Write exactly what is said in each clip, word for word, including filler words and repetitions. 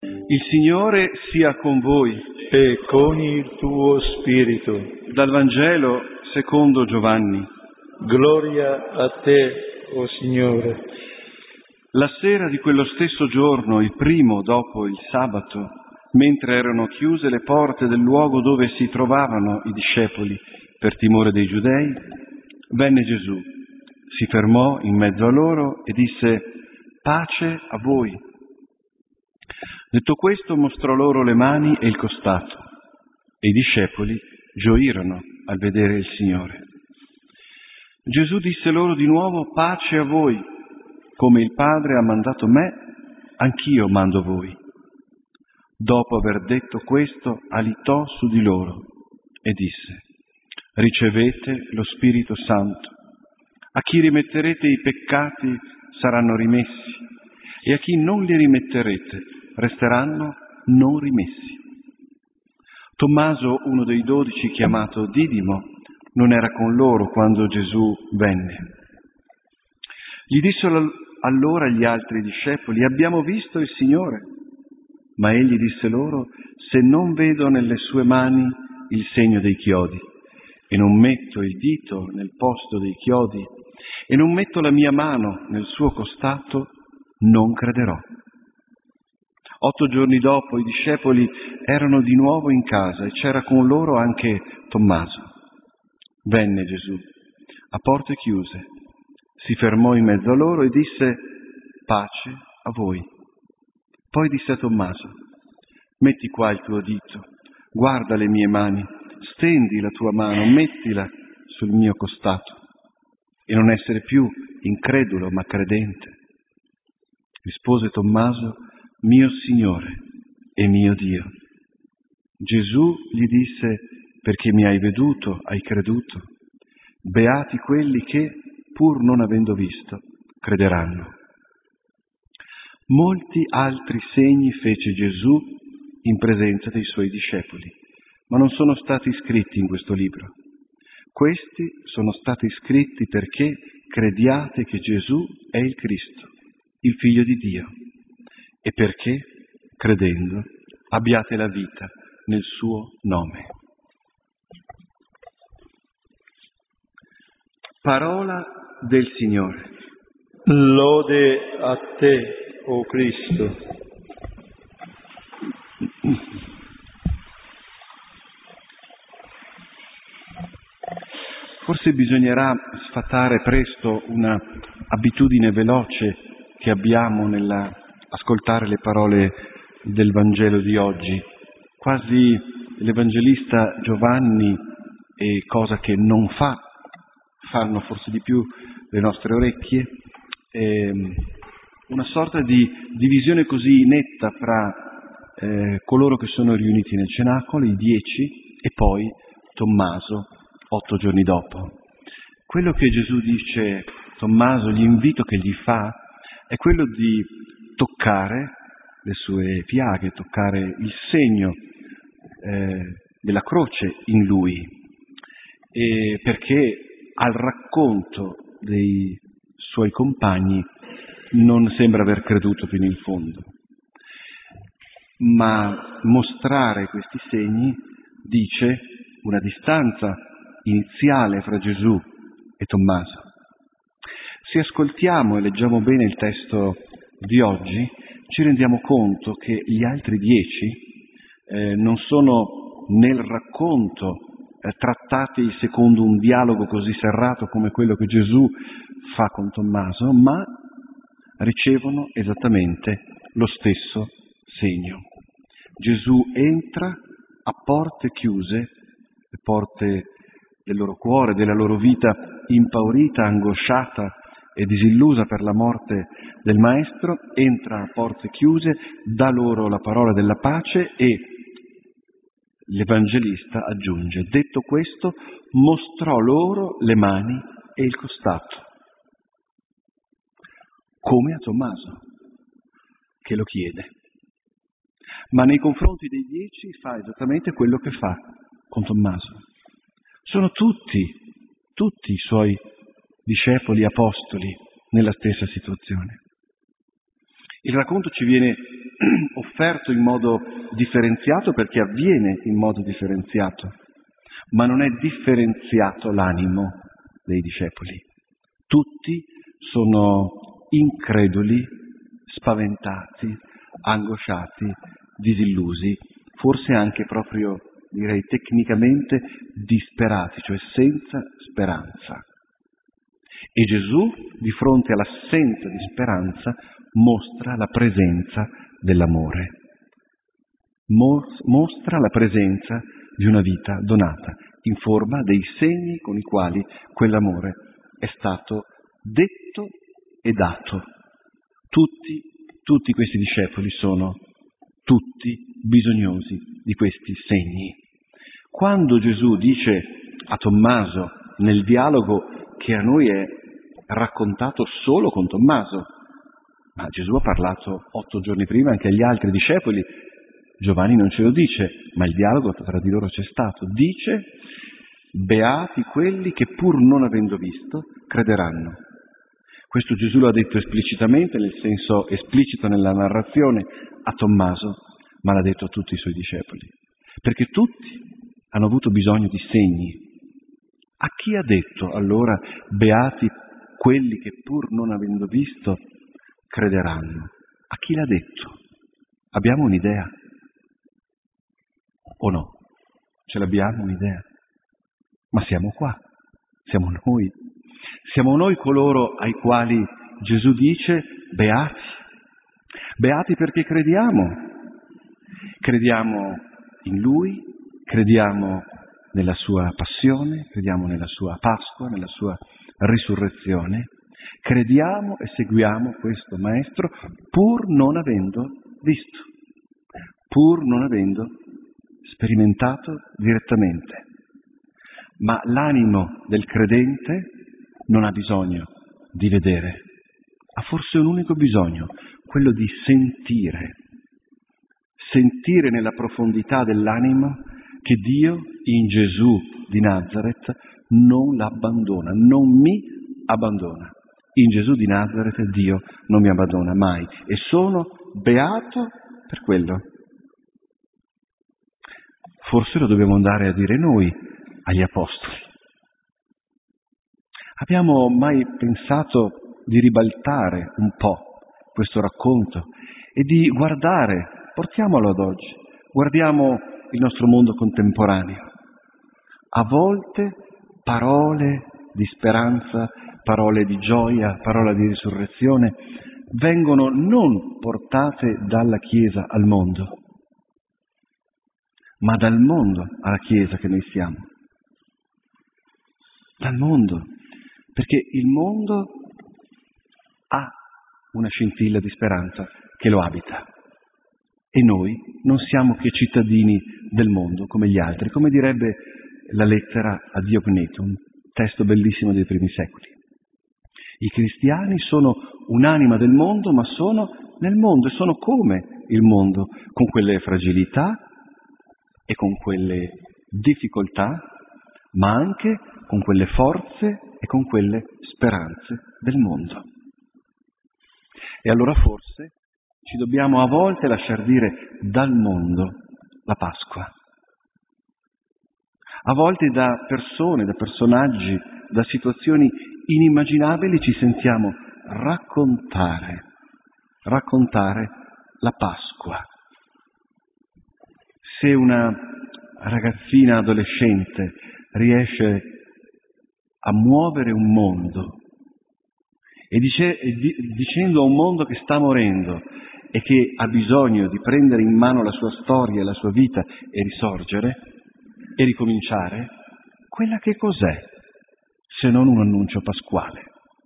Il Signore sia con voi. E con il tuo spirito. Dal Vangelo secondo Giovanni. Gloria a te, o Signore. La sera di quello stesso giorno, il primo dopo il sabato, mentre erano chiuse le porte del luogo dove si trovavano i discepoli per timore dei giudei, venne Gesù, si fermò in mezzo a loro e disse: «Pace a voi». Detto questo, mostrò loro le mani e il costato, e i discepoli gioirono al vedere il Signore. Gesù disse loro di nuovo: «Pace a voi, come il Padre ha mandato me, anch'io mando voi». Dopo aver detto questo, alitò su di loro e disse: «Ricevete lo Spirito Santo. A chi rimetterete i peccati saranno rimessi, e a chi non li rimetterete resteranno non rimessi». Tommaso, uno dei dodici, chiamato Didimo, non era con loro quando Gesù venne. Gli dissero allora gli altri discepoli: «Abbiamo visto il Signore». Ma egli disse loro: «Se non vedo nelle sue mani il segno dei chiodi, e non metto il dito nel posto dei chiodi, e non metto la mia mano nel suo costato, non crederò». Otto giorni dopo i discepoli erano di nuovo in casa e c'era con loro anche Tommaso. Venne Gesù a porte chiuse, si fermò in mezzo a loro e disse: «Pace a voi». Poi disse a Tommaso: «Metti qua il tuo dito, guarda le mie mani, stendi la tua mano, mettila sul mio costato, e non essere più incredulo ma credente». Rispose Tommaso: «Mio Signore e mio Dio». Gesù gli disse: «Perché mi hai veduto, hai creduto. Beati quelli che, pur non avendo visto, crederanno». Molti altri segni fece Gesù in presenza dei suoi discepoli, ma non sono stati scritti in questo libro. Questi sono stati scritti perché crediate che Gesù è il Cristo, il Figlio di Dio, e perché, credendo, abbiate la vita nel suo nome. Parola del Signore. Lode a te, o Cristo. Forse bisognerà sfatare presto una abitudine veloce che abbiamo nell'ascoltare le parole del Vangelo di oggi. Quasi l'Evangelista Giovanni, e cosa che non fa, fanno forse di più le nostre orecchie, ehm, una sorta di divisione così netta fra eh, coloro che sono riuniti nel cenacolo, i dieci, e poi Tommaso, otto giorni dopo. Quello che Gesù dice Tommaso, l'invito che gli fa, è quello di toccare le sue piaghe, toccare il segno eh, della croce in lui, e perché al racconto dei suoi compagni non sembra aver creduto fino in fondo. Ma mostrare questi segni dice una distanza iniziale fra Gesù e Tommaso. Se ascoltiamo e leggiamo bene il testo di oggi, ci rendiamo conto che gli altri dieci eh, non sono nel racconto eh, trattati secondo un dialogo così serrato come quello che Gesù fa con Tommaso, ma ricevono esattamente lo stesso segno. Gesù entra a porte chiuse, le porte del loro cuore, della loro vita impaurita, angosciata e disillusa per la morte del Maestro, entra a porte chiuse, dà loro la parola della pace e l'Evangelista aggiunge: detto questo, mostrò loro le mani e il costato. Come a Tommaso, che lo chiede. Ma nei confronti dei dieci fa esattamente quello che fa con Tommaso. Sono tutti, tutti i suoi discepoli apostoli nella stessa situazione. Il racconto ci viene offerto in modo differenziato perché avviene in modo differenziato, ma non è differenziato l'animo dei discepoli. Tutti sono increduli, spaventati, angosciati, disillusi, forse anche proprio, direi tecnicamente, disperati, cioè senza speranza. E Gesù, di fronte all'assenza di speranza, mostra la presenza dell'amore, mostra la presenza di una vita donata, in forma dei segni con i quali quell'amore è stato detto e dato. Tutti, tutti questi discepoli sono tutti bisognosi di questi segni. Quando Gesù dice a Tommaso nel dialogo che a noi è raccontato solo con Tommaso, ma Gesù ha parlato otto giorni prima anche agli altri discepoli, Giovanni non ce lo dice, ma il dialogo tra di loro c'è stato. Dice: beati quelli che pur non avendo visto crederanno. Questo Gesù lo ha detto esplicitamente, nel senso esplicito nella narrazione, a Tommaso, ma l'ha detto a tutti i suoi discepoli, perché tutti hanno avuto bisogno di segni. A chi ha detto allora beati quelli che pur non avendo visto crederanno? A chi l'ha detto? Abbiamo un'idea? O no? Ce l'abbiamo un'idea? Ma siamo qua, siamo noi. Siamo noi coloro ai quali Gesù dice beati. Beati perché crediamo. Crediamo in Lui, crediamo nella Sua passione, crediamo nella Sua Pasqua, nella Sua risurrezione. Crediamo e seguiamo questo Maestro pur non avendo visto, pur non avendo sperimentato direttamente. Ma l'animo del credente non ha bisogno di vedere, ha forse un unico bisogno, quello di sentire, sentire nella profondità dell'animo che Dio in Gesù di Nazareth non l'abbandona, non mi abbandona. In Gesù di Nazareth Dio non mi abbandona mai e sono beato per quello. Forse lo dobbiamo andare a dire noi agli apostoli. Abbiamo mai pensato di ribaltare un po' questo racconto e di guardare, portiamolo ad oggi, guardiamo il nostro mondo contemporaneo. A volte parole di speranza, parole di gioia, parole di risurrezione vengono non portate dalla Chiesa al mondo, ma dal mondo alla Chiesa che noi siamo. Dal mondo, perché il mondo ha una scintilla di speranza che lo abita e noi non siamo che cittadini del mondo come gli altri, come direbbe la lettera a Diogneto, un testo bellissimo dei primi secoli. I cristiani sono un'anima del mondo, ma sono nel mondo e sono come il mondo, con quelle fragilità e con quelle difficoltà, ma anche con quelle forze e con quelle speranze del mondo. E allora forse ci dobbiamo a volte lasciar dire dal mondo la Pasqua. A volte da persone, da personaggi, da situazioni inimmaginabili ci sentiamo raccontare, raccontare la Pasqua. Se una ragazzina adolescente riesce a muovere un mondo e, dice, e di, dicendo a un mondo che sta morendo e che ha bisogno di prendere in mano la sua storia, la sua vita e risorgere e ricominciare, quella che cos'è se non un annuncio pasquale?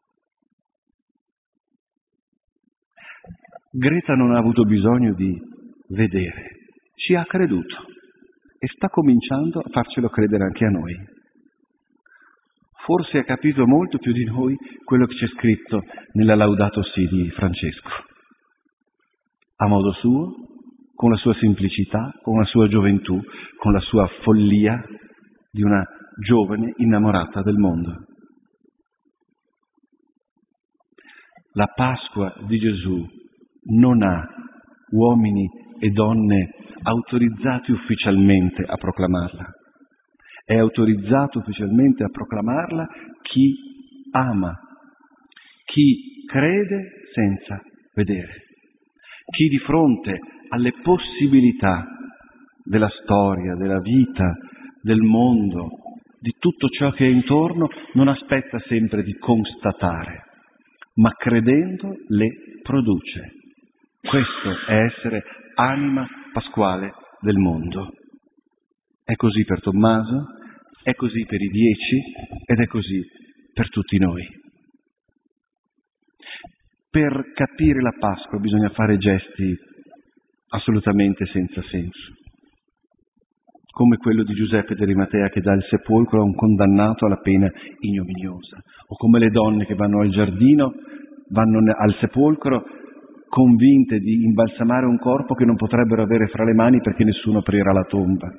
Greta non ha avuto bisogno di vedere, ci ha creduto e sta cominciando a farcelo credere anche a noi. Forse ha capito molto più di noi quello che c'è scritto nella Laudato Si di Francesco. A modo suo, con la sua semplicità, con la sua gioventù, con la sua follia di una giovane innamorata del mondo. La Pasqua di Gesù non ha uomini e donne autorizzati ufficialmente a proclamarla. È autorizzato ufficialmente a proclamarla chi ama, chi crede senza vedere, chi di fronte alle possibilità della storia, della vita, del mondo, di tutto ciò che è intorno, non aspetta sempre di constatare, ma credendo le produce. Questo è essere anima pasquale del mondo. È così per Tommaso, è così per i dieci ed è così per tutti noi. Per capire la Pasqua bisogna fare gesti assolutamente senza senso, come quello di Giuseppe d'Arimatea che dà il sepolcro a un condannato alla pena ignominiosa, o come le donne che vanno al giardino, vanno al sepolcro convinte di imbalsamare un corpo che non potrebbero avere fra le mani perché nessuno aprirà la tomba.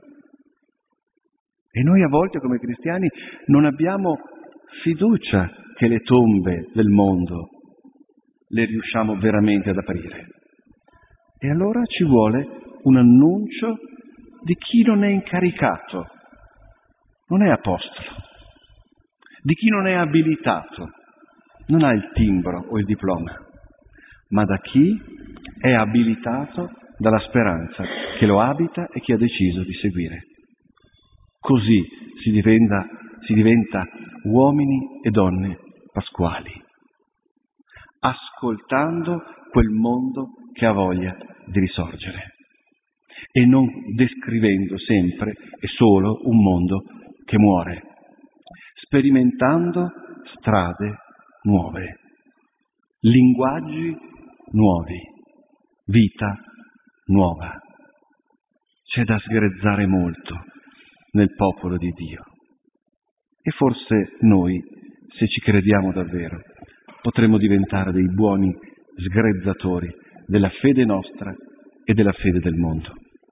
E noi a volte come cristiani non abbiamo fiducia che le tombe del mondo le riusciamo veramente ad aprire. E allora ci vuole un annuncio di chi non è incaricato, non è apostolo, di chi non è abilitato, non ha il timbro o il diploma, ma da chi è abilitato dalla speranza che lo abita e che ha deciso di seguire. Così si diventa, si diventa uomini e donne pasquali, ascoltando quel mondo che ha voglia di risorgere e non descrivendo sempre e solo un mondo che muore, sperimentando strade nuove, linguaggi nuovi, vita nuova. C'è da sgrezzare molto nel popolo di Dio e forse noi, se ci crediamo davvero, potremo diventare dei buoni sgrezzatori della fede nostra e della fede del mondo.